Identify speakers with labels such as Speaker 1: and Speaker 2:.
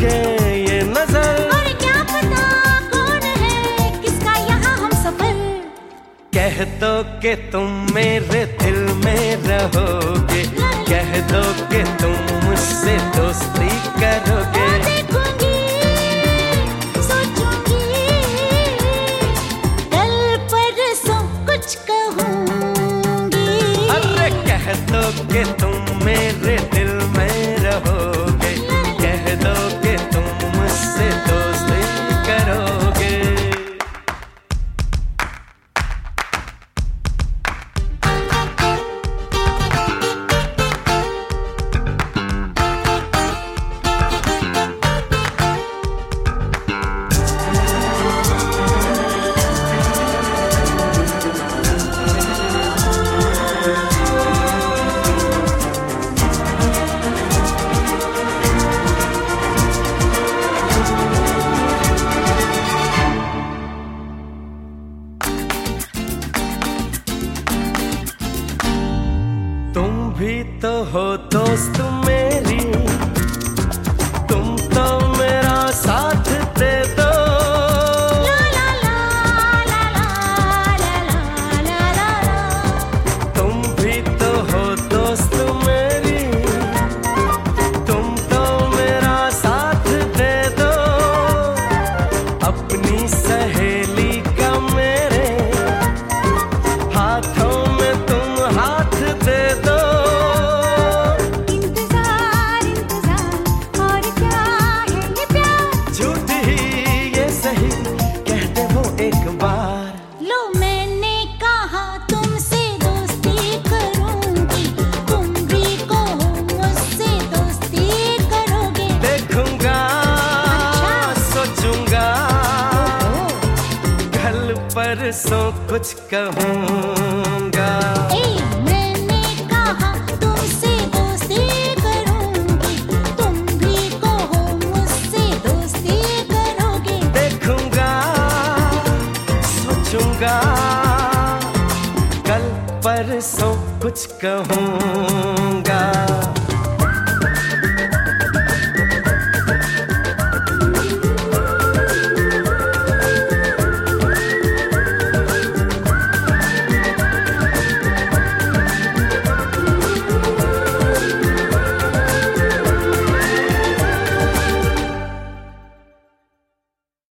Speaker 1: लगे ये नजर,
Speaker 2: और क्या पता कौन है किसका यहाँ हम सफर।
Speaker 1: कह दो कि तुम मेरे दिल में रहोगे, कह दो कि तुम मुझसे दोस्ती करोगे।
Speaker 2: देखूंगी, सोचूंगी, कल परसों कुछ कहूंगी।
Speaker 1: अरे कह दो कि तुम मेरे दिल में रहोगे, कह दो कि तुम मुझसे दोस्ती करोगे। तुम भी तो हो दोस्त मेरी, तुम तो मेरा साथ दे दो।
Speaker 2: ला ला ला ला ला ला ला ला ला।
Speaker 1: तुम भी तो हो दोस्त मेरी, तुम तो मेरा साथ दे दो। अपनी सहेली का मेरे हाथों में तुम हाथ दे दो।
Speaker 2: इंतजार इंतजार और क्या है ये प्यार,
Speaker 1: झूठ ही ये सही कहते हो एक बार।
Speaker 2: लो मैंने कहा तुमसे दोस्ती करूंगी, तुम भी कहो मुझसे दोस्ती करोगे।
Speaker 1: देखूंगा, सोचूंगा, कल परसों कुछ कहूंगा।
Speaker 2: मैंने कहा तुमसे दोस्ती करूंगी, तुम भी कहो मुझसे दोस्ती करोगे।
Speaker 1: देखूंगा, सोचूंगा, कल परसों कुछ कहूंगा।